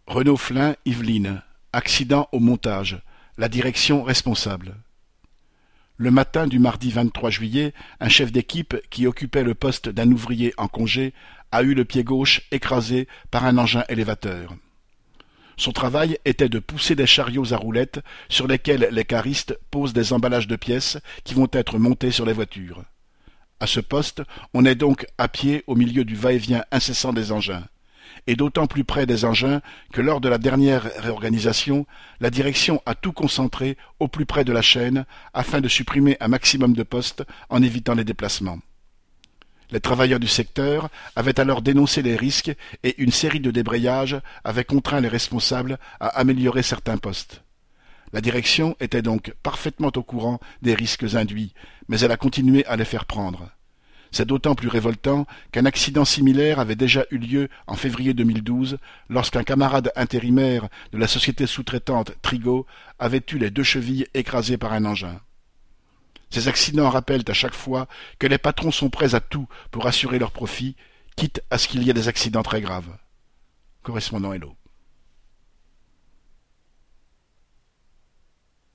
Renault Flin, Yvelines. Accident au montage. La direction responsable. Le matin du mardi 23 juillet, un chef d'équipe qui occupait le poste d'un ouvrier en congé a eu le pied gauche écrasé par un engin élévateur. Son travail était de pousser des chariots à roulettes sur lesquels les caristes posent des emballages de pièces qui vont être montés sur les voitures. À ce poste, on est donc à pied au milieu du va-et-vient incessant des engins. Et d'autant plus près des engins que lors de la dernière réorganisation, la direction a tout concentré au plus près de la chaîne afin de supprimer un maximum de postes en évitant les déplacements. Les travailleurs du secteur avaient alors dénoncé les risques et une série de débrayages avait contraint les responsables à améliorer certains postes. La direction était donc parfaitement au courant des risques induits, mais elle a continué à les faire prendre. C'est d'autant plus révoltant qu'un accident similaire avait déjà eu lieu en février 2012 lorsqu'un camarade intérimaire de la société sous-traitante Trigo avait eu les deux chevilles écrasées par un engin. Ces accidents rappellent à chaque fois que les patrons sont prêts à tout pour assurer leur profit, quitte à ce qu'il y ait des accidents très graves. Correspondant Hello.